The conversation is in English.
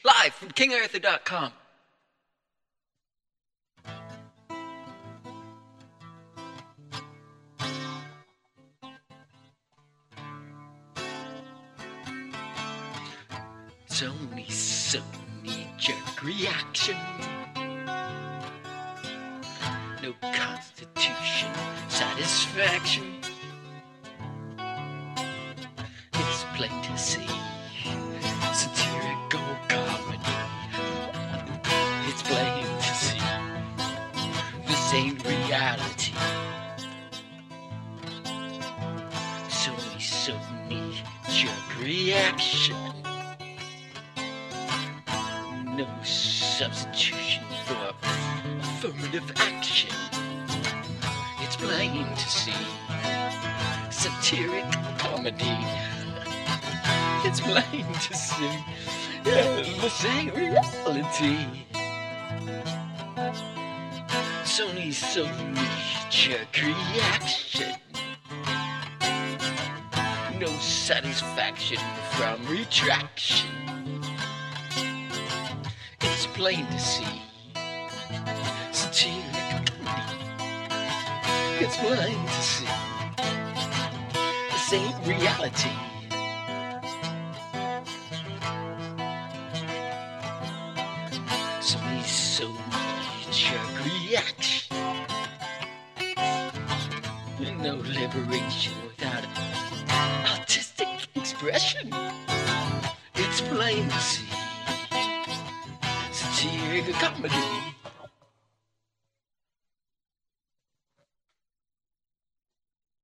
live from KingArthur.com. It's only so knee-jerk reaction. No constitution satisfaction. It's plain to see, satirical comedy. It's plain to see, this ain't reality. It's only so knee-jerk reaction. No substitution for affirmative action. It's plain to see, satiric comedy. It's plain to see, this ain't reality. It's only so knee-jerk reaction. No satisfaction from retraction. It's plain to see, satiric comedy. It's plain to see, this ain't reality. So he's so knee-jerk reaction. No liberation without artistic expression. It's plain to see, satiric comedy.